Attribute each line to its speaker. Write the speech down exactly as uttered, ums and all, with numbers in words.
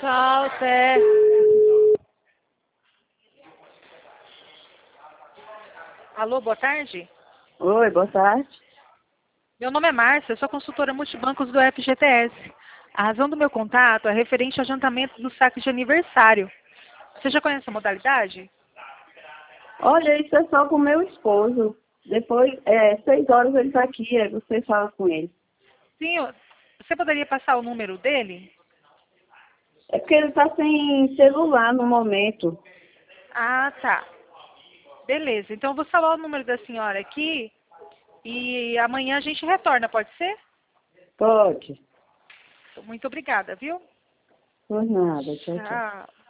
Speaker 1: Tchau, até. Alô, boa tarde.
Speaker 2: Oi, boa tarde.
Speaker 1: Meu nome é Márcia, eu sou consultora multibancos do F G T S. A razão do meu contato é referente ao adiantamento do saque de aniversário. Você já conhece a modalidade?
Speaker 2: Olha, isso é só com o meu esposo. Depois, é, seis horas ele está aqui, aí você fala com ele.
Speaker 1: Sim, eu- você poderia passar o número dele?
Speaker 2: É porque ele está sem celular no momento.
Speaker 1: Ah, tá. Beleza, então eu vou falar o número da senhora aqui e amanhã a gente retorna, pode ser?
Speaker 2: Pode.
Speaker 1: Muito obrigada, viu?
Speaker 2: Por nada, tchau, tchau.
Speaker 1: Tchau.